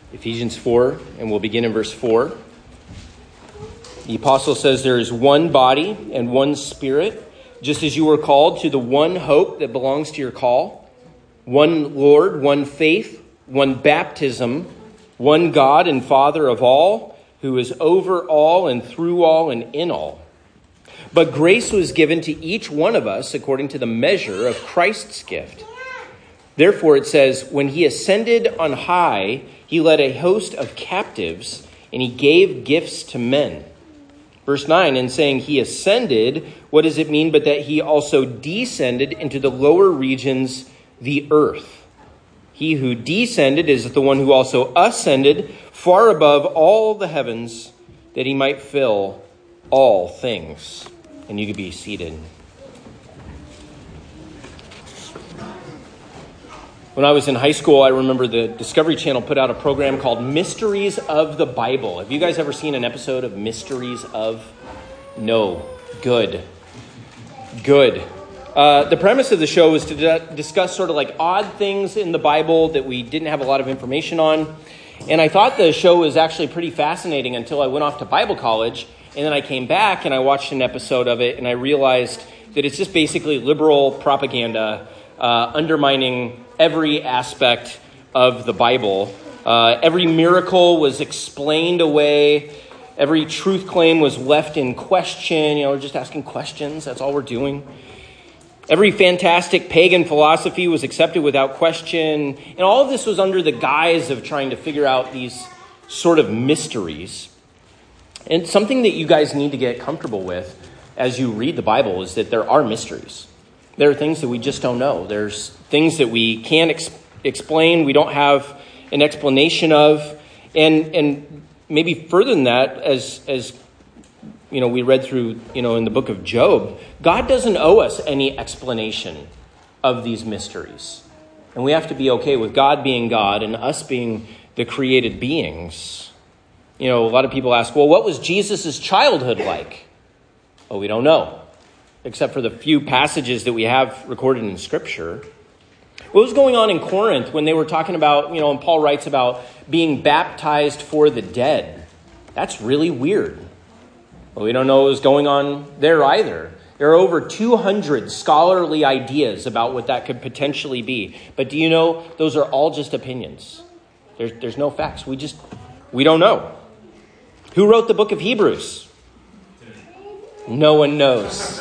Ephesians 4, and we'll begin in verse 4. The apostle says there is one body and one spirit, just as you were called to the one hope that belongs to your call, one Lord, one faith, one baptism, one God and Father of all, who is over all and through all and in all. But grace was given to each one of us according to the measure of Christ's gift. Therefore it says, when he ascended on high, he led a host of captives, and he gave gifts to men. Verse 9, in saying he ascended, what does it mean but that he also descended into the lower regions, the earth? He who descended is the one who also ascended far above all the heavens, that he might fill all things. And you could be seated. When I was in high school, I remember the Discovery Channel put out a program called Mysteries of the Bible. Have you guys ever seen an episode of Mysteries of? No. Good. The premise of the show was to discuss sort of like odd things in the Bible that we didn't have a lot of information on. And I thought the show was actually pretty fascinating until I went off to Bible college. And then I came back and I watched an episode of it and I realized that it's just basically liberal propaganda undermining every aspect of the Bible. Every miracle was explained away. Every truth claim was left in question. We're just asking questions. That's all we're doing. Every fantastic pagan philosophy was accepted without question. And all of this was under the guise of trying to figure out these sort of mysteries. And something that you guys need to get comfortable with as you read the Bible is that there are mysteries. There are things that we just don't know. There's things that we can't explain, we don't have an explanation of. And maybe further than that, as we read through, in the book of Job, God doesn't owe us any explanation of these mysteries. And we have to be okay with God being God and us being the created beings. A lot of people ask, well, what was Jesus' childhood like? Well, we don't know, except for the few passages that we have recorded in Scripture. What was going on in Corinth when they were talking about, and Paul writes about being baptized for the dead? That's really weird. Well, we don't know what was going on there either. There are over 200 scholarly ideas about what that could potentially be. But do you know, those are all just opinions. There's no facts. We don't know. Who wrote the book of Hebrews? No one knows.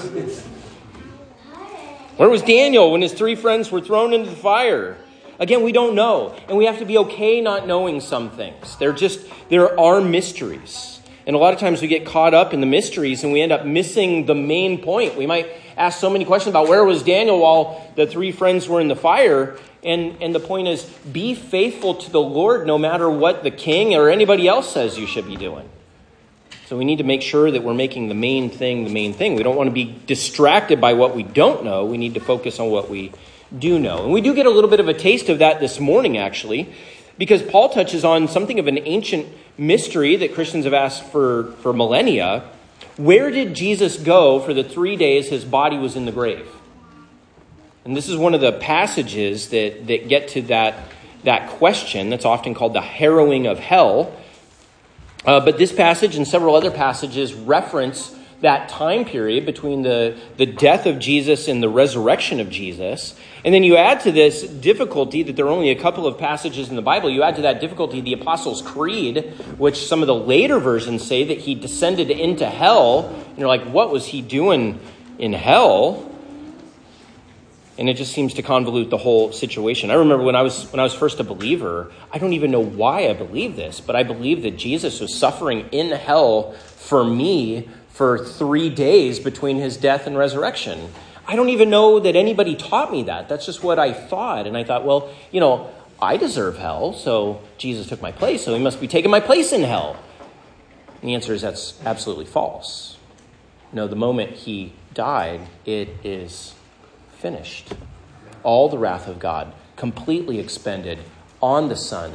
Where was Daniel when his 3 friends were thrown into the fire? Again, we don't know. And we have to be okay not knowing some things. There are mysteries. And a lot of times we get caught up in the mysteries and we end up missing the main point. We might ask so many questions about where was Daniel while the 3 friends were in the fire. And the point is, be faithful to the Lord no matter what the king or anybody else says you should be doing. So we need to make sure that we're making the main thing the main thing. We don't want to be distracted by what we don't know. We need to focus on what we do know. And we do get a little bit of a taste of that this morning, actually, because Paul touches on something of an ancient mystery that Christians have asked for millennia. Where did Jesus go for the 3 days his body was in the grave? And this is one of the passages that get to that question that's often called the harrowing of hell. But this passage and several other passages reference that time period between the death of Jesus and the resurrection of Jesus. And then you add to this difficulty that there are only a couple of passages in the Bible. You add to that difficulty the Apostles' Creed, which some of the later versions say that he descended into hell. And you're like, what was he doing in hell? And it just seems to convolute the whole situation. I remember when I was first a believer, I don't even know why I believed this, but I believed that Jesus was suffering in hell for me for 3 days between his death and resurrection. I don't even know that anybody taught me that. That's just what I thought. And I thought, well, I deserve hell, so Jesus took my place, so he must be taking my place in hell. And the answer is that's absolutely false. No, the moment he died, it is finished. All the wrath of God completely expended on the Son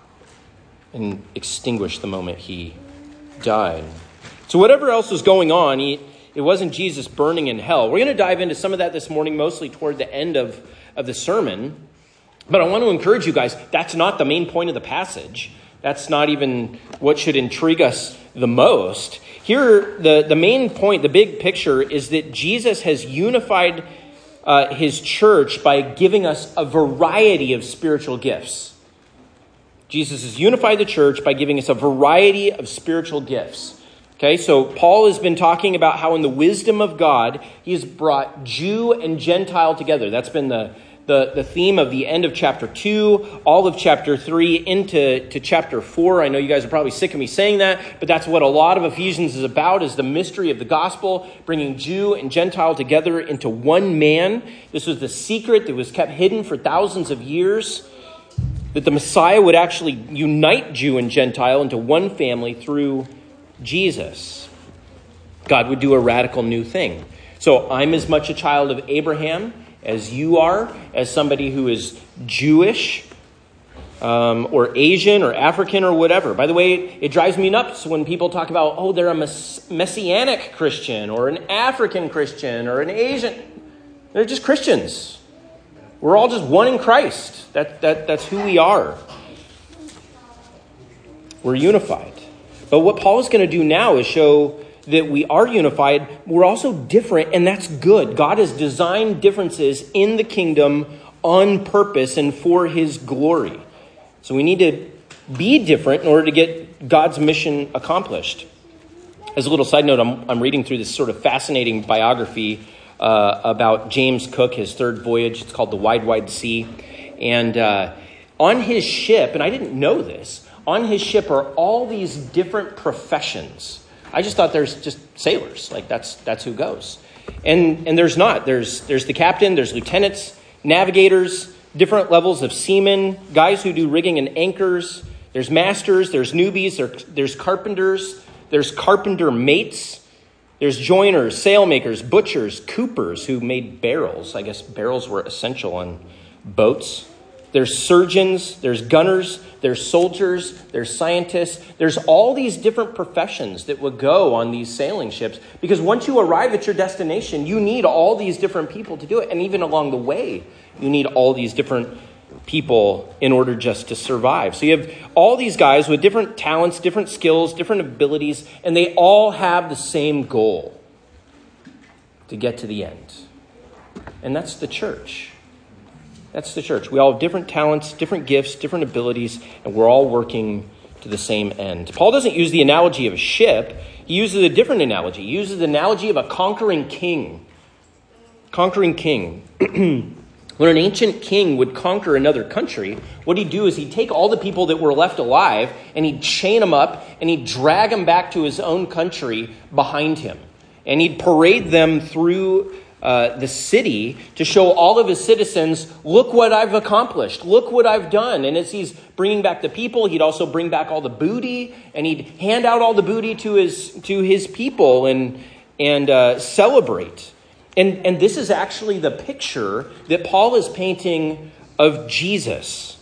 and extinguished the moment he died. So whatever else was going on, it wasn't Jesus burning in hell. We're going to dive into some of that this morning, mostly toward the end of the sermon. But I want to encourage you guys, that's not the main point of the passage. That's not even what should intrigue us the most. Here, the main point, the big picture, is that Jesus has unified his church by giving us a variety of spiritual gifts. Jesus has unified the church by giving us a variety of spiritual gifts. Okay, so Paul has been talking about how in the wisdom of God, he has brought Jew and Gentile together. That's been the theme of the end of chapter 2, all of chapter 3, into chapter 4. I know you guys are probably sick of me saying that, but that's what a lot of Ephesians is about, is the mystery of the gospel, bringing Jew and Gentile together into one man. This was the secret that was kept hidden for thousands of years, that the Messiah would actually unite Jew and Gentile into one family through Jesus. God would do a radical new thing. So I'm as much a child of Abraham as you are, as somebody who is Jewish or Asian or African or whatever. By the way, it drives me nuts when people talk about, oh, they're a Messianic Christian or an African Christian or an Asian. They're just Christians. We're all just one in Christ. That's who we are. We're unified. But what Paul is going to do now is show that we are unified. We're also different, and that's good. God has designed differences in the kingdom on purpose and for his glory. So we need to be different in order to get God's mission accomplished. As a little side note, I'm reading through this sort of fascinating biography about James Cook, his third voyage. It's called The Wide, Wide Sea. And on his ship, and I didn't know this, on his ship are all these different professions. I just thought there's just sailors, like that's who goes. And there's not. There's the captain, there's lieutenants, navigators, different levels of seamen, guys who do rigging and anchors. There's masters, there's newbies, there's carpenters, there's carpenter mates. There's joiners, sailmakers, butchers, coopers who made barrels. I guess barrels were essential on boats. There's surgeons, there's gunners, there's soldiers, there's scientists. There's all these different professions that would go on these sailing ships. Because once you arrive at your destination, you need all these different people to do it. And even along the way, you need all these different people in order just to survive. So you have all these guys with different talents, different skills, different abilities, and they all have the same goal: to get to the end. And that's the church. That's the church. We all have different talents, different gifts, different abilities, and we're all working to the same end. Paul doesn't use the analogy of a ship. He uses a different analogy. He uses the analogy of a conquering king. Conquering king. When an ancient king would conquer another country, what he'd do is he'd take all the people that were left alive and he'd chain them up and he'd drag them back to his own country behind him. And he'd parade them through the city to show all of his citizens, look what I've accomplished, look what I've done. And as he's bringing back the people, he'd also bring back all the booty, and he'd hand out all the booty to his people and celebrate. And this is actually the picture that Paul is painting of Jesus.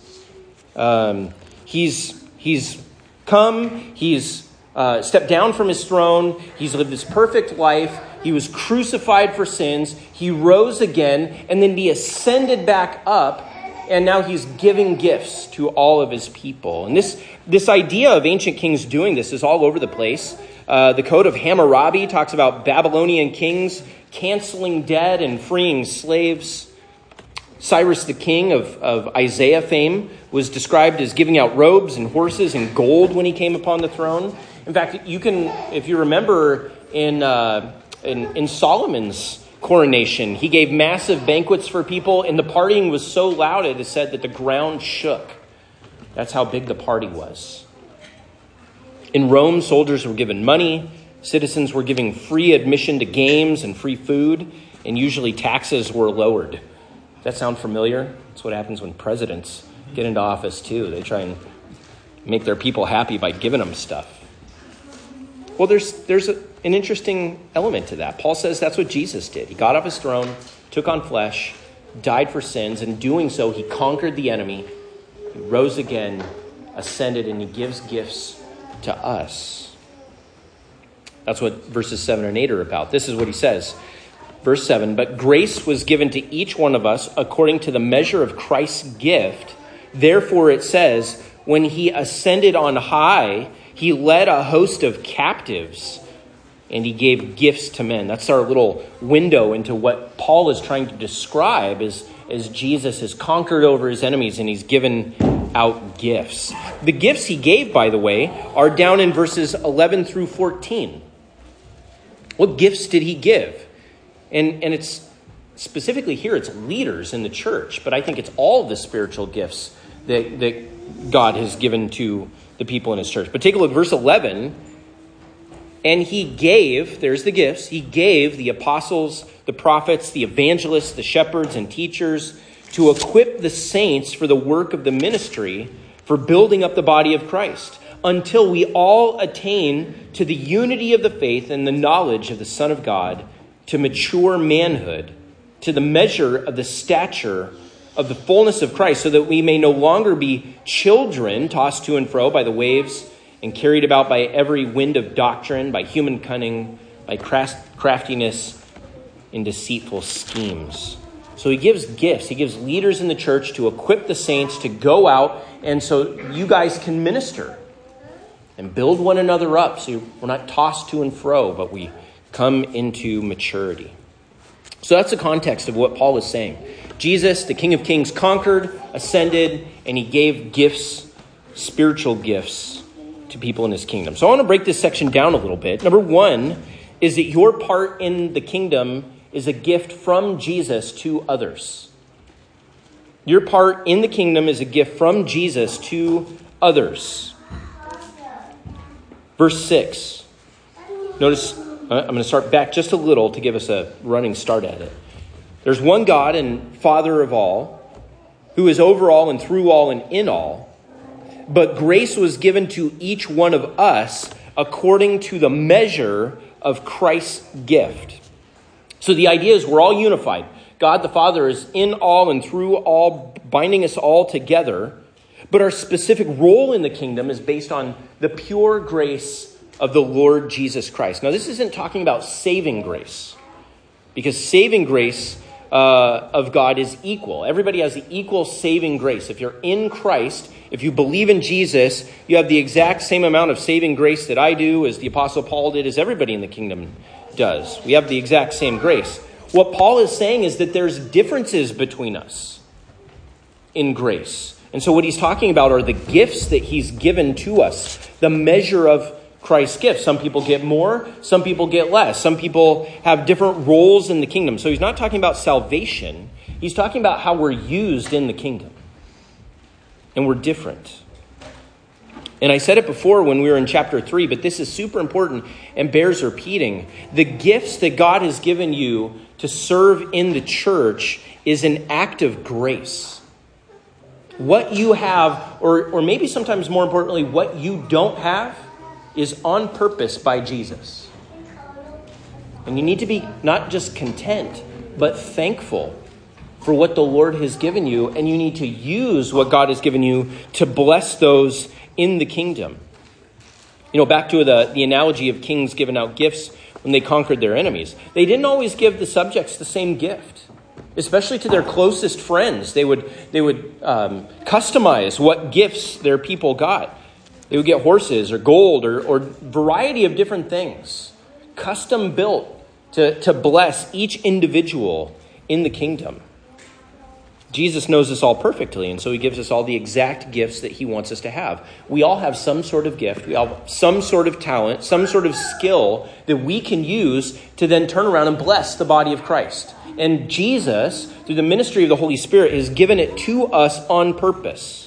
He's come, he's stepped down from his throne, he's lived this perfect life, he was crucified for sins, he rose again, and then he ascended back up, and now he's giving gifts to all of his people. And this idea of ancient kings doing this is all over the place. The Code of Hammurabi talks about Babylonian kings canceling debt and freeing slaves. Cyrus the king of Isaiah fame was described as giving out robes and horses and gold when he came upon the throne. In fact, you can, if you remember, in Solomon's coronation, he gave massive banquets for people, and the partying was so loud it is said that the ground shook. That's how big the party was. In Rome, soldiers were given money. Citizens were given free admission to games and free food, and usually taxes were lowered. Does that sound familiar? That's what happens when presidents get into office too. They try and make their people happy by giving them stuff. Well, there's an interesting element to that. Paul says that's what Jesus did. He got off his throne, took on flesh, died for sins. In doing so, he conquered the enemy. He rose again, ascended, and he gives gifts to us. That's what verses 7 and 8 are about. This is what he says. Verse 7, but grace was given to each one of us according to the measure of Christ's gift. Therefore it says, when he ascended on high, he led a host of captives and he gave gifts to men. That's our little window into what Paul is trying to describe as Jesus has conquered over his enemies and he's given out gifts. The gifts he gave, by the way, are down in verses 11 through 14. What gifts did he give? And it's specifically here, it's leaders in the church, but I think it's all of the spiritual gifts that God has given to the people in his church. But take a look, verse 11. And he gave, there's the gifts, he gave the apostles, the prophets, the evangelists, the shepherds and teachers to equip the saints for the work of the ministry, for building up the body of Christ, until we all attain to the unity of the faith and the knowledge of the Son of God, to mature manhood, to the measure of the stature of the fullness of Christ, so that we may no longer be children tossed to and fro by the waves and carried about by every wind of doctrine, by human cunning, by craftiness in deceitful schemes. So he gives gifts. He gives leaders in the church to equip the saints to go out, and so you guys can minister and build one another up. So we're not tossed to and fro, but we come into maturity. So that's the context of what Paul is saying. Jesus, the King of Kings, conquered, ascended, and he gave gifts, spiritual gifts, to people in his kingdom. So I want to break this section down a little bit. Number one is that your part in the kingdom is a gift from Jesus to others. Your part in the kingdom is a gift from Jesus to others. Verse 6. Notice, I'm going to start back just a little to give us a running start at it. There's one God and Father of all, who is over all and through all and in all. But grace was given to each one of us according to the measure of Christ's gift. So the idea is we're all unified. God the Father is in all and through all, binding us all together. But our specific role in the kingdom is based on the pure grace of the Lord Jesus Christ. Now, this isn't talking about saving grace, because saving grace of God is equal. Everybody has the equal saving grace. If you're in Christ, if you believe in Jesus, you have the exact same amount of saving grace that I do, as the Apostle Paul did, as everybody in the kingdom does. We have the exact same grace. What Paul is saying is that there's differences between us in grace. And so what he's talking about are the gifts that he's given to us, the measure of Christ's gift. Some people get more, some people get less. Some people have different roles in the kingdom. So he's not talking about salvation. He's talking about how we're used in the kingdom. And we're different. And I said it before when we were in chapter 3, but this is super important and bears repeating. The gifts that God has given you to serve in the church is an act of grace. What you have, or maybe sometimes more importantly, what you don't have, is on purpose by Jesus. And you need to be not just content, but thankful for what the Lord has given you. And you need to use what God has given you to bless those in the kingdom. You know, back to the analogy of kings giving out gifts when they conquered their enemies. They didn't always give the subjects the same gift, especially to their closest friends. They would customize what gifts their people got. They would get horses or gold or variety of different things, custom built to bless each individual in the kingdom. Jesus knows us all perfectly, and so he gives us all the exact gifts that he wants us to have. We all have some sort of gift. We all have some sort of talent, some sort of skill that we can use to then turn around and bless the body of Christ. And Jesus, through the ministry of the Holy Spirit, has given it to us on purpose.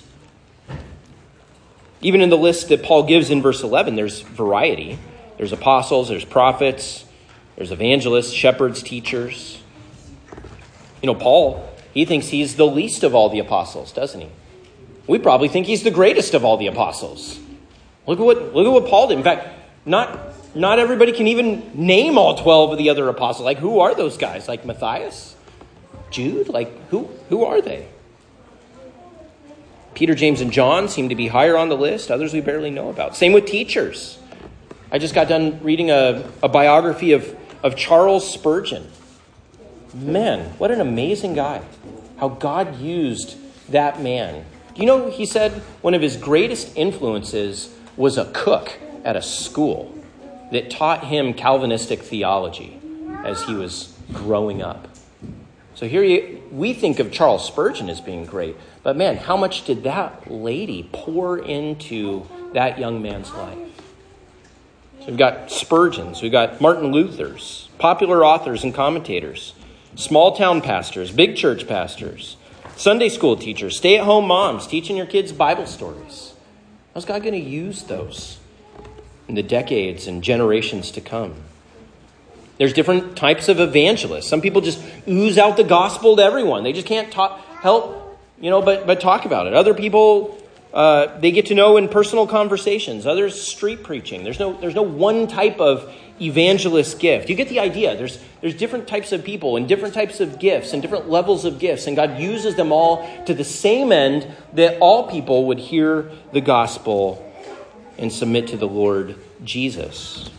Even in the list that Paul gives in verse 11, there's variety. There's apostles, there's prophets, there's evangelists, shepherds, teachers. You know, Paul, he thinks he's the least of all the apostles, doesn't he? We probably think he's the greatest of all the apostles. Look at what Paul did. In fact, not everybody can even name all 12 of the other apostles. Like, who are those guys? Like Matthias? Jude? Like, who are they? Peter, James, and John seem to be higher on the list. Others we barely know about. Same with teachers. I just got done reading a biography of Charles Spurgeon. Man, what an amazing guy. How God used that man Do you know, he said one of his greatest influences was a cook at a school that taught him Calvinistic theology as he was growing up. So we think of Charles Spurgeon as being great, but man, how much did that lady pour into that young man's life? So we've got Spurgeons, we've got Martin Luther's, popular authors and commentators, small town pastors, big church pastors, Sunday school teachers, stay-at-home moms teaching your kids Bible stories. How's God going to use those in the decades and generations to come? There's different types of evangelists. Some people just ooze out the gospel to everyone. They just can't help, but talk about it. Other people, they get to know in personal conversations. Others, street preaching. There's no one type of evangelist gift. You get the idea. There's different types of people and different types of gifts and different levels of gifts, and God uses them all to the same end, that all people would hear the gospel and submit to the Lord Jesus.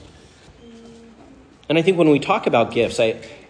And I think when we talk about gifts,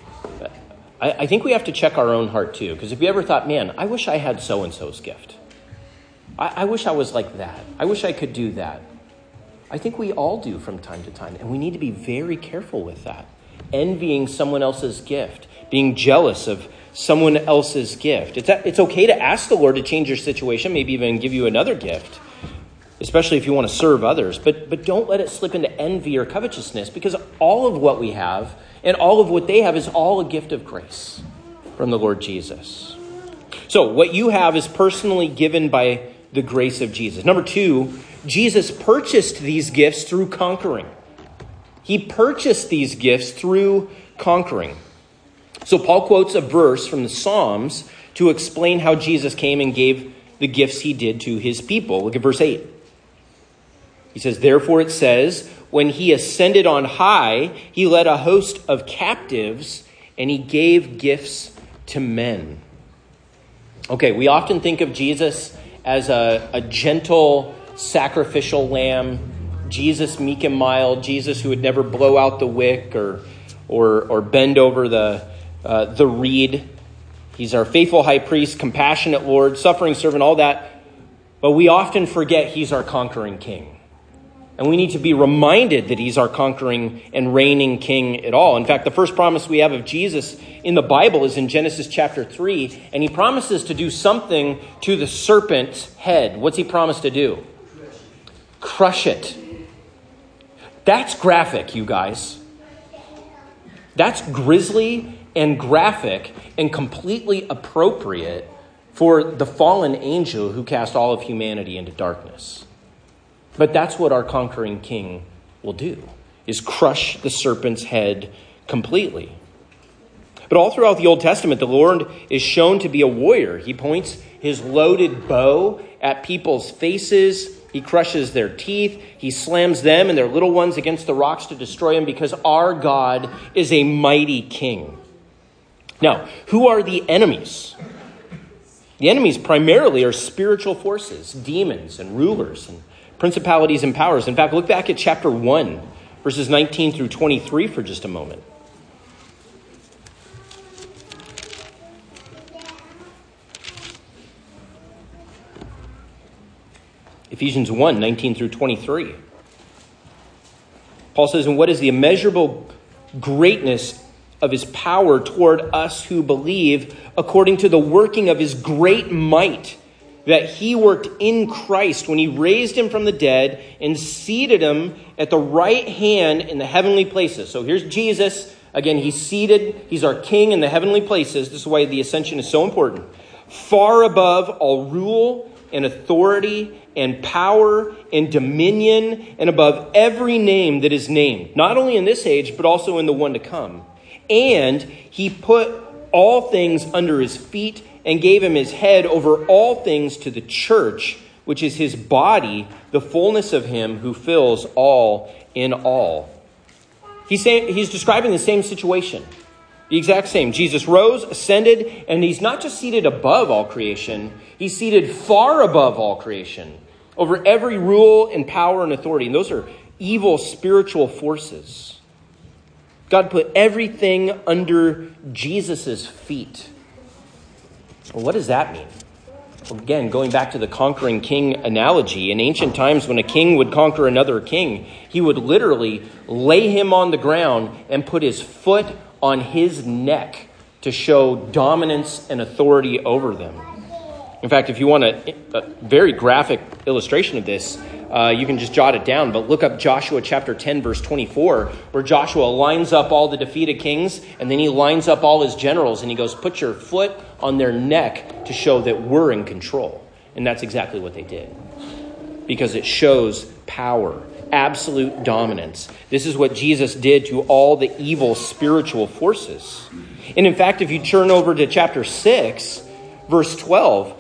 I think we have to check our own heart too, because if you ever thought, man, I wish I had so-and-so's gift. I wish I was like that. I wish I could do that. I think we all do from time to time, and we need to be very careful with that. Envying someone else's gift, being jealous of someone else's gift. It's okay to ask the Lord to change your situation, maybe even give you another gift, especially if you want to serve others. But don't let it slip into envy or covetousness, because all of what we have and all of what they have is all a gift of grace from the Lord Jesus. So what you have is personally given by the grace of Jesus. Number 2, Jesus purchased these gifts through conquering. He purchased these gifts through conquering. So Paul quotes a verse from the Psalms to explain how Jesus came and gave the gifts he did to his people. Look at verse 8. He says, therefore it says, when he ascended on high, he led a host of captives and he gave gifts to men. Okay, we often think of Jesus as a gentle sacrificial lamb, Jesus meek and mild, Jesus who would never blow out the wick or bend over the reed. He's our faithful high priest, compassionate Lord, suffering servant, all that. But we often forget he's our conquering king. And we need to be reminded that he's our conquering and reigning king at all. In fact, the first promise we have of Jesus in the Bible is in Genesis chapter 3. And he promises to do something to the serpent's head. What's he promised to do? Crush it. That's graphic, you guys. That's grisly and graphic and completely appropriate for the fallen angel who cast all of humanity into darkness. But that's what our conquering king will do, is crush the serpent's head completely. But all throughout the Old Testament, the Lord is shown to be a warrior. He points his loaded bow at people's faces. He crushes their teeth. He slams them and their little ones against the rocks to destroy them, because our God is a mighty king. Now, who are the enemies? The enemies primarily are spiritual forces, demons and rulers and principalities and powers. In fact, look back at chapter 1, verses 19 through 23 for just a moment. Ephesians 1, 19 through 23. Paul says, and what is the immeasurable greatness of his power toward us who believe, according to the working of his great might, that he worked in Christ when he raised him from the dead and seated him at the right hand in the heavenly places. So here's Jesus. Again, he's seated. He's our king in the heavenly places. This is why the ascension is so important. Far above all rule and authority and power and dominion, and above every name that is named, not only in this age, but also in the one to come. And he put all things under his feet and gave him his head over all things to the church, which is his body, the fullness of him who fills all in all. He's describing the same situation, the exact same. Jesus rose, ascended, and he's not just seated above all creation, he's seated far above all creation, over every rule and power and authority. And those are evil spiritual forces. God put everything under Jesus' feet. Well, what does that mean? Again, going back to the conquering king analogy, in ancient times when a king would conquer another king, he would literally lay him on the ground and put his foot on his neck to show dominance and authority over them. In fact, if you want a very graphic illustration of this, you can just jot it down, but look up Joshua chapter 10, verse 24, where Joshua lines up all the defeated kings, and then he lines up all his generals, and he goes, put your foot on their neck to show that we're in control. And that's exactly what they did, because it shows power, absolute dominance. This is what Jesus did to all the evil spiritual forces. And in fact, if you turn over to chapter 6, verse 12,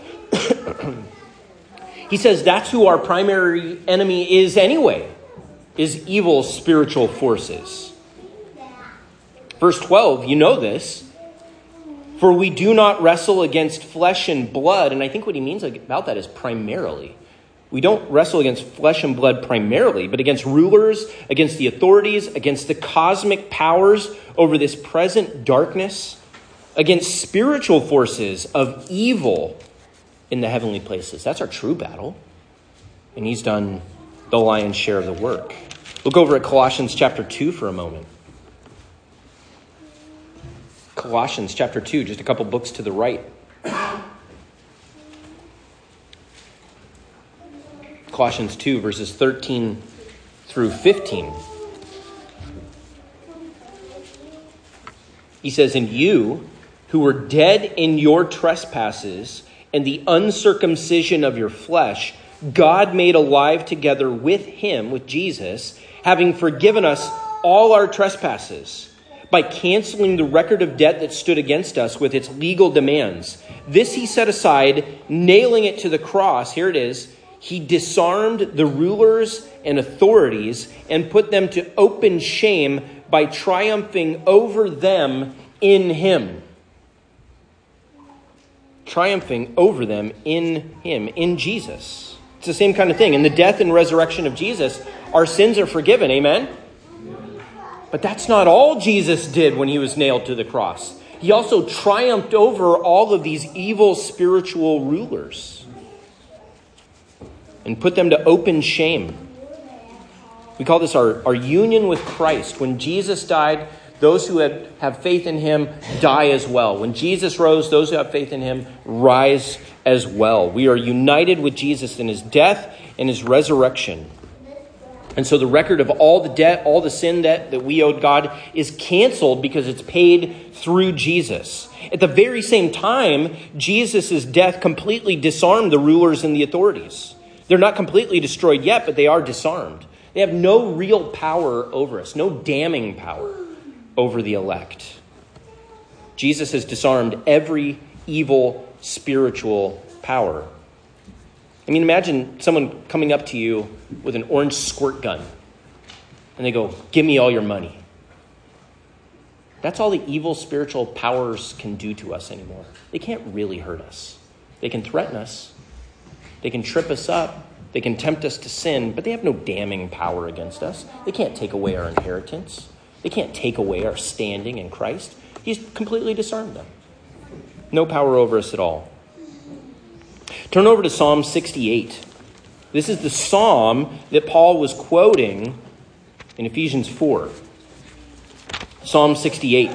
he says that's who our primary enemy is anyway, is evil spiritual forces. Verse 12, you know this. For we do not wrestle against flesh and blood. And I think what he means about that is primarily. We don't wrestle against flesh and blood primarily, but against rulers, against the authorities, against the cosmic powers over this present darkness, against spiritual forces of evil in the heavenly places. That's our true battle. And he's done the lion's share of the work. Look over at Colossians chapter 2 for a moment. Colossians chapter 2, just a couple books to the right. Colossians 2, verses 13 through 15. He says, "And you who were dead in your trespasses and the uncircumcision of your flesh, God made alive together with him," with Jesus, "having forgiven us all our trespasses, by canceling the record of debt that stood against us with its legal demands. This he set aside, nailing it to the cross." Here it is. "He disarmed the rulers and authorities and put them to open shame by triumphing over them in him." Triumphing over them in him, in Jesus. It's the same kind of thing. In the death and resurrection of Jesus, our sins are forgiven. Amen? But that's not all Jesus did when he was nailed to the cross. He also triumphed over all of these evil spiritual rulers and put them to open shame. We call this our union with Christ. When Jesus died, those who have faith in him die as well. When Jesus rose, those who have faith in him rise as well. We are united with Jesus in his death and his resurrection. And so the record of all the debt, all the sin debt that we owed God is canceled because it's paid through Jesus. At the very same time, Jesus' death completely disarmed the rulers and the authorities. They're not completely destroyed yet, but they are disarmed. They have no real power over us, no damning power over the elect. Jesus has disarmed every evil spiritual power. I mean, imagine someone coming up to you with an orange squirt gun and they go, "Give me all your money." That's all the evil spiritual powers can do to us anymore. They can't really hurt us. They can threaten us. They can trip us up. They can tempt us to sin, but they have no damning power against us. They can't take away our inheritance. They can't take away our standing in Christ. He's completely disarmed them. No power over us at all. Turn over to Psalm 68. This is the psalm that Paul was quoting in Ephesians 4. Psalm 68.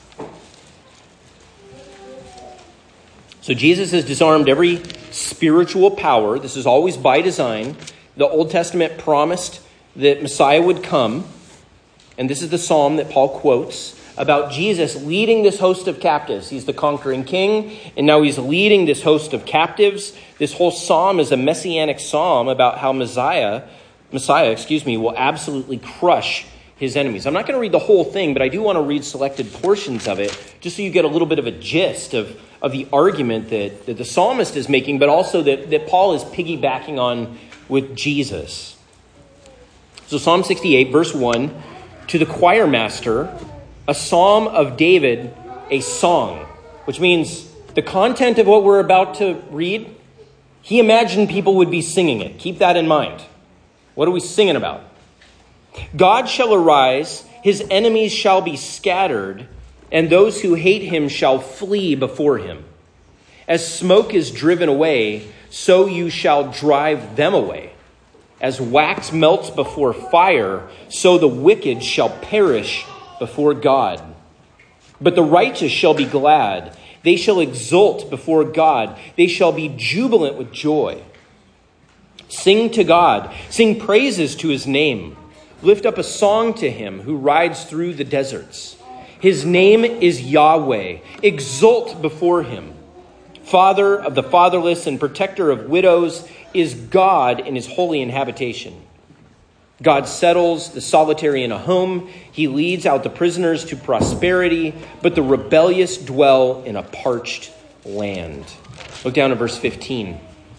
So Jesus has disarmed every spiritual power. This is always by design. The Old Testament promised that Messiah would come. And this is the psalm that Paul quotes about Jesus leading this host of captives. He's the conquering king, and now he's leading this host of captives. This whole psalm is a messianic psalm about how Messiah, will absolutely crush his enemies. I'm not going to read the whole thing, but I do want to read selected portions of it, just so you get a little bit of a gist of the argument that the psalmist is making, but also that Paul is piggybacking on with Jesus. So Psalm 68, verse 1, "To the choir master, a psalm of David, a song," which means the content of what we're about to read, he imagined people would be singing it. Keep that in mind. What are we singing about? "God shall arise, his enemies shall be scattered, and those who hate him shall flee before him. As smoke is driven away, so you shall drive them away. As wax melts before fire, so the wicked shall perish before God. But the righteous shall be glad. They shall exult before God. They shall be jubilant with joy. Sing to God. Sing praises to his name. Lift up a song to him who rides through the deserts. His name is Yahweh. Exult before him. Father of the fatherless and protector of widows is God in his holy habitation. God settles the solitary in a home. He leads out the prisoners to prosperity, but the rebellious dwell in a parched land. Look down at verse 15.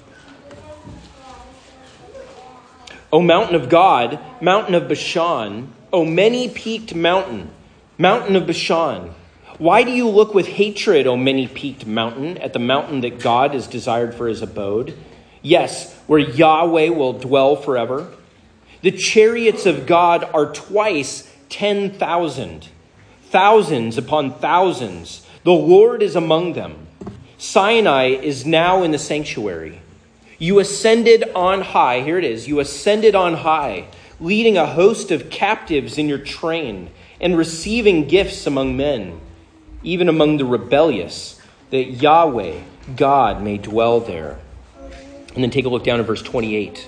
O mountain of God, mountain of Bashan, O many-peaked mountain, mountain of Bashan, why do you look with hatred, O many-peaked mountain, at the mountain that God has desired for his abode? Yes, where Yahweh will dwell forever. The chariots of God are twice 10,000, thousands upon thousands. The Lord is among them. Sinai is now in the sanctuary. You ascended on high. Here it is. You ascended on high, leading a host of captives in your train and receiving gifts among men, even among the rebellious, that Yahweh, God, may dwell there. And then take a look down at verse 28.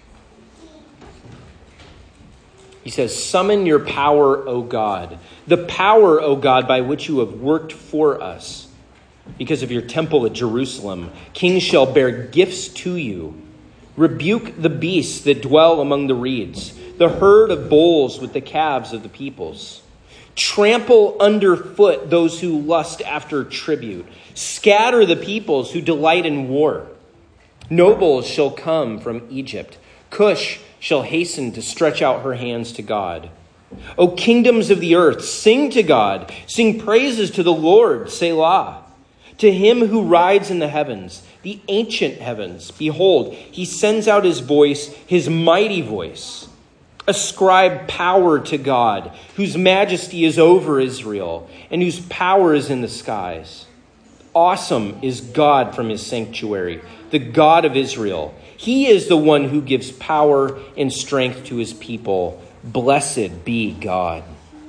He says, summon your power, O God, the power, O God, by which you have worked for us. Because of your temple at Jerusalem, kings shall bear gifts to you. Rebuke the beasts that dwell among the reeds, the herd of bulls with the calves of the peoples. Trample underfoot those who lust after tribute. Scatter the peoples who delight in war. Nobles shall come from Egypt. Cush shall hasten to stretch out her hands to God. O kingdoms of the earth, sing to God. Sing praises to the Lord, Selah. To him who rides in the heavens, the ancient heavens, behold, he sends out his voice, his mighty voice. Ascribe power to God, whose majesty is over Israel, and whose power is in the skies. Awesome is God from his sanctuary, the God of Israel. He is the one who gives power and strength to his people. Blessed be God.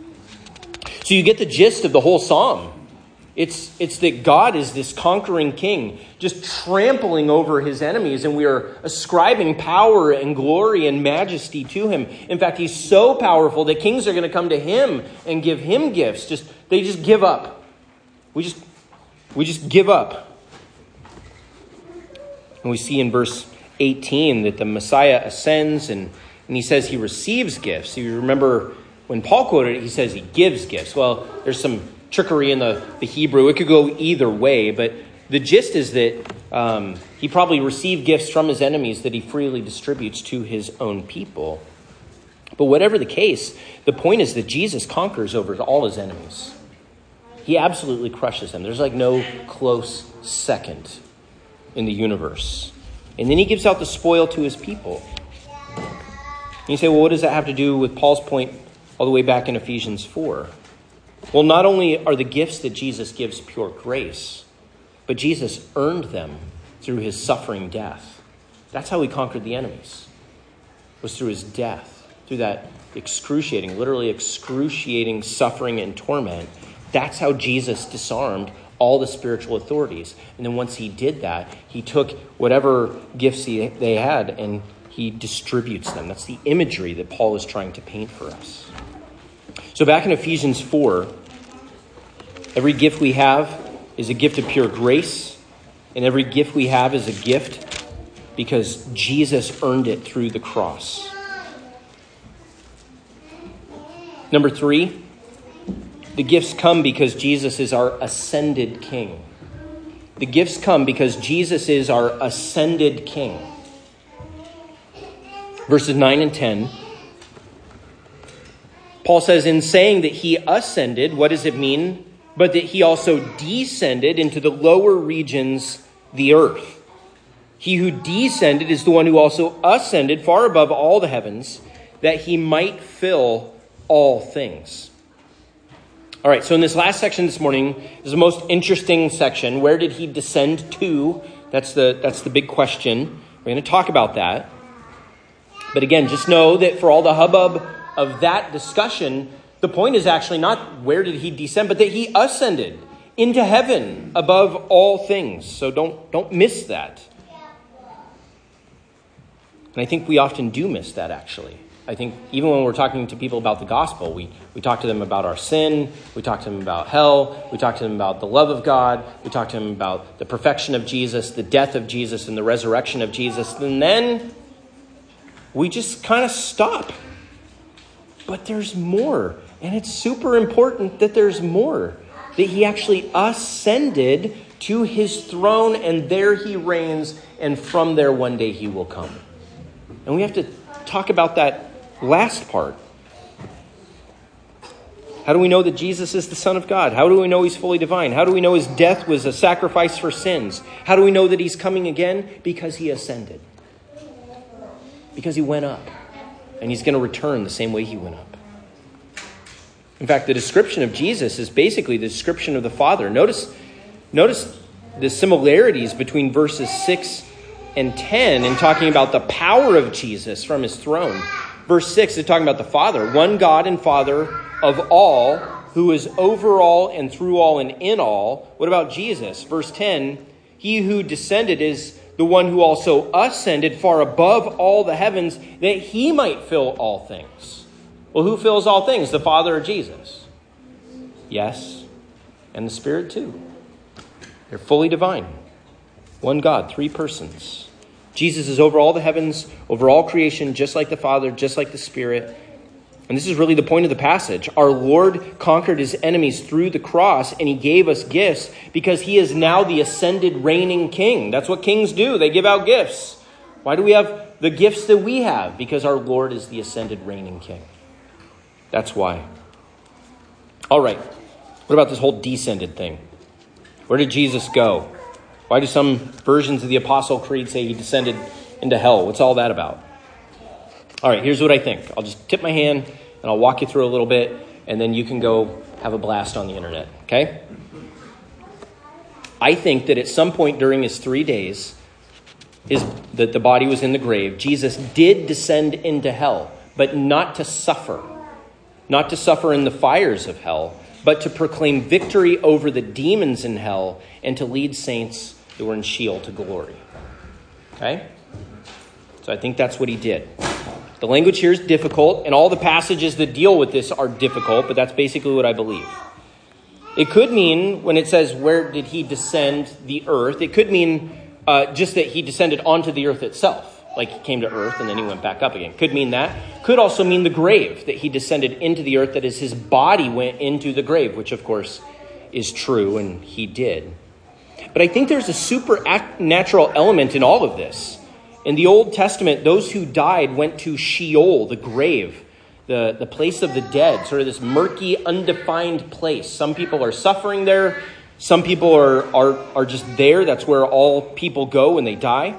So you get the gist of the whole psalm. It's that God is this conquering king, just trampling over his enemies, and we are ascribing power and glory and majesty to him. In fact, he's so powerful that kings are going to come to him and give him gifts. They just give up. We just give up. And we see in verse 18 that the Messiah ascends and he says he receives gifts. You remember when Paul quoted it, he says he gives gifts. Well, there's some trickery in the Hebrew. It could go either way, but the gist is that he probably received gifts from his enemies that he freely distributes to his own people. But whatever the case, the point is that Jesus conquers over all his enemies. He absolutely crushes them. There's like no close second in the universe. And then he gives out the spoil to his people. And you say, well, what does that have to do with Paul's point all the way back in Ephesians 4? Well, not only are the gifts that Jesus gives pure grace, but Jesus earned them through his suffering death. That's how he conquered the enemies, was through his death, through that literally excruciating suffering and torment. That's how Jesus disarmed all the spiritual authorities. And then once he did that, he took whatever gifts they had and he distributes them. That's the imagery that Paul is trying to paint for us. So back in Ephesians 4, every gift we have is a gift of pure grace, and every gift we have is a gift because Jesus earned it through the cross. Number 3, the gifts come because Jesus is our ascended king. The gifts come because Jesus is our ascended king. Verses 9 and 10. Paul says, in saying that he ascended, what does it mean? But that he also descended into the lower regions, the earth. He who descended is the one who also ascended far above all the heavens, that he might fill all things. All right, so in this last section this morning is the most interesting section. Where did he descend to? That's the big question. We're going to talk about that. But again, just know that for all the hubbub of that discussion, the point is actually not where did he descend, but that he ascended into heaven above all things. So don't miss that. And I think we often do miss that, actually. I think even when we're talking to people about the gospel, we talk to them about our sin, we talk to them about hell, we talk to them about the love of God, we talk to them about the perfection of Jesus, the death of Jesus, and the resurrection of Jesus, and then we just kind of stop. But there's more, and it's super important that there's more, that he actually ascended to his throne, and there he reigns, and from there one day he will come. And we have to talk about that last part. How do we know that Jesus is the Son of God? How do we know he's fully divine? How do we know his death was a sacrifice for sins? How do we know that he's coming again? Because he ascended. Because he went up. And he's going to return the same way he went up. In fact, the description of Jesus is basically the description of the Father. Notice the similarities between verses 6 and 10 in talking about the power of Jesus from his throne. Verse 6 is talking about the Father, one God and Father of all, who is over all and through all and in all. What about Jesus? Verse 10, he who descended is the one who also ascended far above all the heavens, that he might fill all things. Well, who fills all things? The Father or Jesus? Yes, and the Spirit too. They're fully divine. One God, three persons. Jesus is over all the heavens, over all creation, just like the Father, just like the Spirit. And this is really the point of the passage. Our Lord conquered his enemies through the cross, and he gave us gifts because he is now the ascended reigning king. That's what kings do. They give out gifts. Why do we have the gifts that we have? Because our Lord is the ascended reigning king. That's why. All right. What about this whole descended thing? Where did Jesus go? Why do some versions of the Apostle Creed say he descended into hell? What's all that about? All right, here's what I think. I'll just tip my hand and I'll walk you through a little bit, and then you can go have a blast on the internet, okay? I think that at some point during his 3 days, that the body was in the grave, Jesus did descend into hell, but not to suffer. Not to suffer in the fires of hell, but to proclaim victory over the demons in hell and to lead saints that were in Sheol to glory. Okay? So I think that's what he did. The language here is difficult, and all the passages that deal with this are difficult, but that's basically what I believe. It could mean, when it says, where did he descend the earth, it could mean just that he descended onto the earth itself. Like he came to earth and then he went back up again. Could mean that. Could also mean the grave, that he descended into the earth, that is, his body went into the grave, which of course is true, and he did. But I think there's a supernatural element in all of this. In the Old Testament, those who died went to Sheol, the grave, the place of the dead, sort of this murky, undefined place. Some people are suffering there. Some people are just there. That's where all people go when they die.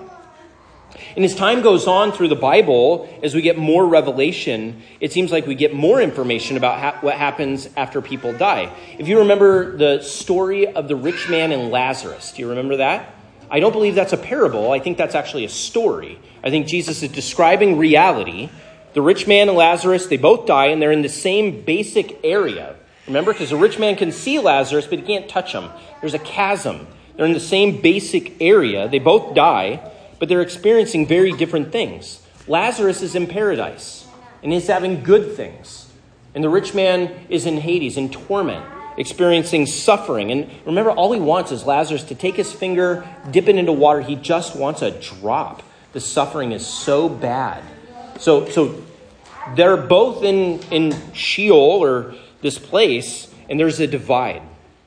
And as time goes on through the Bible, as we get more revelation, it seems like we get more information about what happens after people die. If you remember the story of the rich man and Lazarus, do you remember that? I don't believe that's a parable. I think that's actually a story. I think Jesus is describing reality. The rich man and Lazarus, they both die, and they're in the same basic area. Remember, because the rich man can see Lazarus, but he can't touch him. There's a chasm. They're in the same basic area. They both die, but they're experiencing very different things. Lazarus is in paradise, and he's having good things. And the rich man is in Hades, in torment, experiencing suffering. And remember, all he wants is Lazarus to take his finger, dip it into water. He just wants a drop. The suffering is so bad. So they're both in Sheol, or this place, and there's a divide.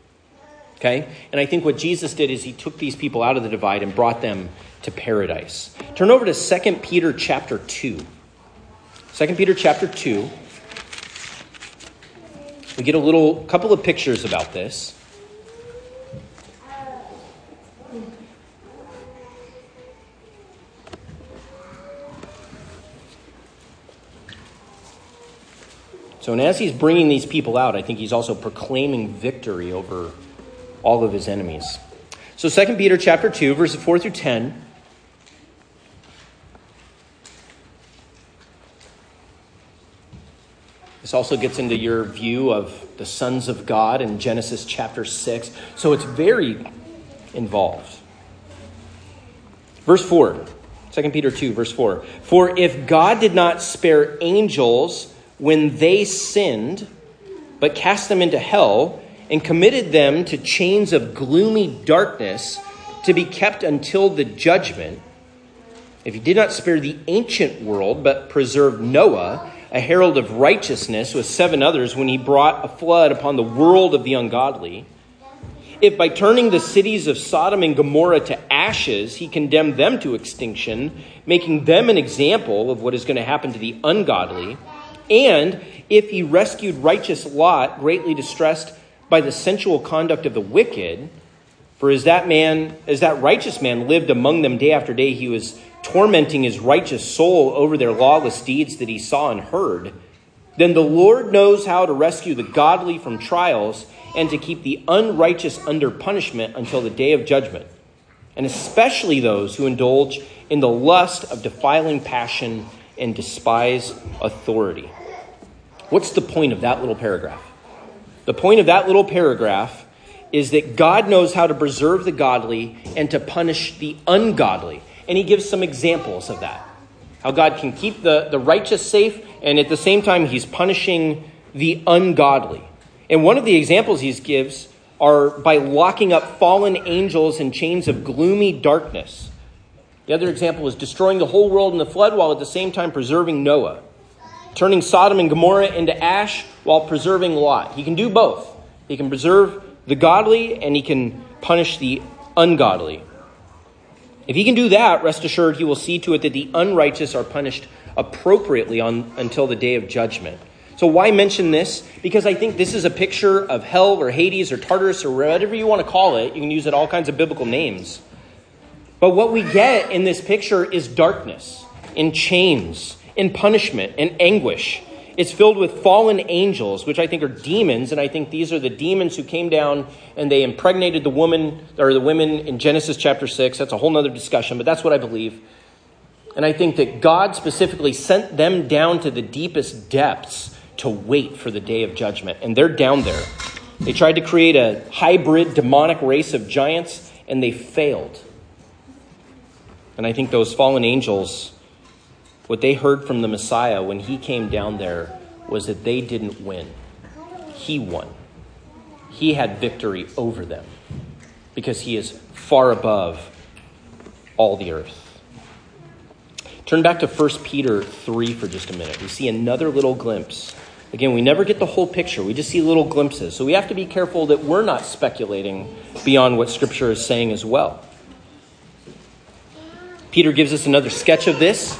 Okay? And I think what Jesus did is he took these people out of the divide and brought them to paradise. Turn over to 2 Peter chapter 2. 2 Peter chapter 2. We get a couple of pictures about this. So, and as he's bringing these people out, I think he's also proclaiming victory over all of his enemies. So 2 Peter chapter 2, verses 4 through 10. This also gets into your view of the sons of God in Genesis chapter 6. So it's very involved. Verse 4, 2 Peter 2, verse 4. For if God did not spare angels when they sinned, but cast them into hell and committed them to chains of gloomy darkness to be kept until the judgment, if he did not spare the ancient world, but preserved Noah, a herald of righteousness, with 7 others when he brought a flood upon the world of the ungodly, if by turning the cities of Sodom and Gomorrah to ashes, he condemned them to extinction, making them an example of what is going to happen to the ungodly, and if he rescued righteous Lot, greatly distressed by the sensual conduct of the wicked, for as that righteous man lived among them day after day, he was tormenting his righteous soul over their lawless deeds that he saw and heard, then the Lord knows how to rescue the godly from trials and to keep the unrighteous under punishment until the day of judgment, and especially those who indulge in the lust of defiling passion and despise authority. What's the point of that little paragraph? The point of that little paragraph is that God knows how to preserve the godly and to punish the ungodly. And he gives some examples of that. How God can keep the righteous safe, and at the same time, he's punishing the ungodly. And one of the examples he gives are by locking up fallen angels in chains of gloomy darkness. The other example is destroying the whole world in the flood while at the same time preserving Noah. Turning Sodom and Gomorrah into ash while preserving Lot. He can do both. He can preserve the godly and he can punish the ungodly. If he can do that, rest assured he will see to it that the unrighteous are punished appropriately until the day of judgment. So why mention this? Because I think this is a picture of hell or Hades or Tartarus or whatever you want to call it. You can use it all kinds of biblical names. But what we get in this picture is darkness, in chains, in punishment, and anguish. It's filled with fallen angels, which I think are demons, and I think these are the demons who came down and they impregnated the women in Genesis chapter 6. That's a whole nother discussion, but that's what I believe. And I think that God specifically sent them down to the deepest depths to wait for the day of judgment, and they're down there. They tried to create a hybrid demonic race of giants, and they failed. And I think those fallen angels, what they heard from the Messiah when he came down there was that they didn't win. He won. He had victory over them because he is far above all the earth. Turn back to 1 Peter 3 for just a minute. We see another little glimpse. Again, we never get the whole picture. We just see little glimpses. So we have to be careful that we're not speculating beyond what Scripture is saying as well. Peter gives us another sketch of this.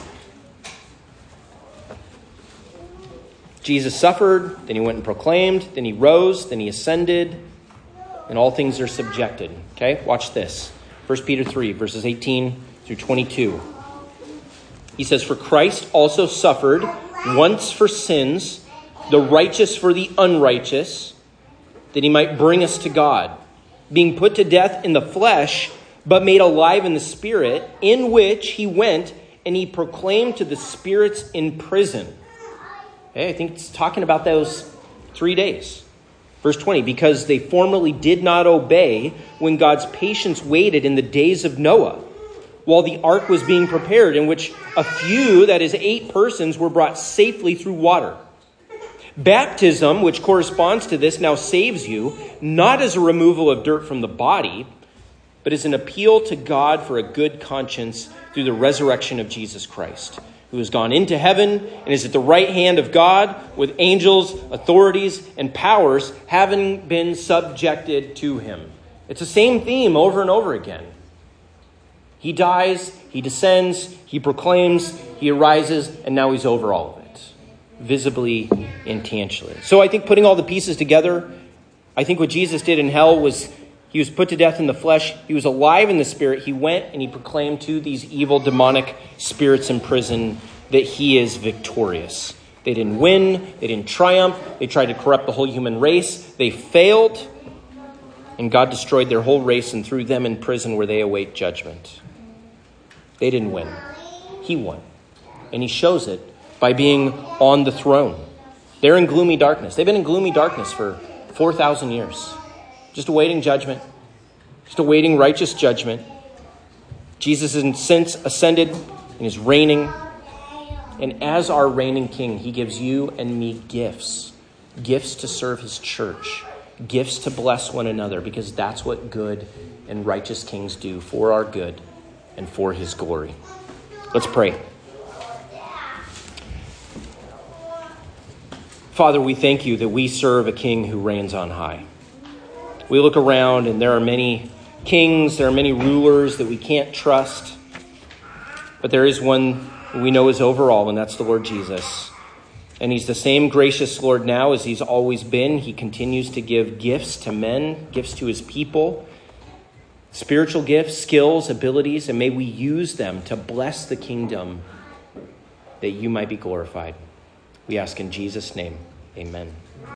Jesus suffered, then he went and proclaimed, then he rose, then he ascended, and all things are subjected. Okay, watch this. 1 Peter 3, verses 18 through 22. He says, "For Christ also suffered once for sins, the righteous for the unrighteous, that he might bring us to God, being put to death in the flesh, but made alive in the Spirit, in which he went and he proclaimed to the spirits in prison." Okay, I think it's talking about those 3 days. Verse 20, "Because they formerly did not obey when God's patience waited in the days of Noah, while the ark was being prepared, in which a few, that is 8 persons, were brought safely through water. Baptism, which corresponds to this, now saves you, not as a removal of dirt from the body, but as an appeal to God for a good conscience through the resurrection of Jesus Christ, who has gone into heaven and is at the right hand of God with angels, authorities, and powers having been subjected to him." It's the same theme over and over again. He dies, he descends, he proclaims, he arises, and now he's over all of it, visibly and tangibly. So I think putting all the pieces together, I think what Jesus did in hell was he was put to death in the flesh. He was alive in the Spirit. He went and he proclaimed to these evil demonic spirits in prison that he is victorious. They didn't win. They didn't triumph. They tried to corrupt the whole human race. They failed. And God destroyed their whole race and threw them in prison where they await judgment. They didn't win. He won. And he shows it by being on the throne. They're in gloomy darkness. They've been in gloomy darkness for 4,000 years. Just awaiting judgment. Just awaiting righteous judgment. Jesus has since ascended and is reigning. And as our reigning king, he gives you and me gifts. Gifts to serve his church. Gifts to bless one another, because that's what good and righteous kings do for our good and for his glory. Let's pray. Father, we thank you that we serve a king who reigns on high. We look around and there are many kings, there are many rulers that we can't trust. But there is one we know is over all, and that's the Lord Jesus. And he's the same gracious Lord now as he's always been. He continues to give gifts to men, gifts to his people, spiritual gifts, skills, abilities, and may we use them to bless the kingdom that you might be glorified. We ask in Jesus' name, amen.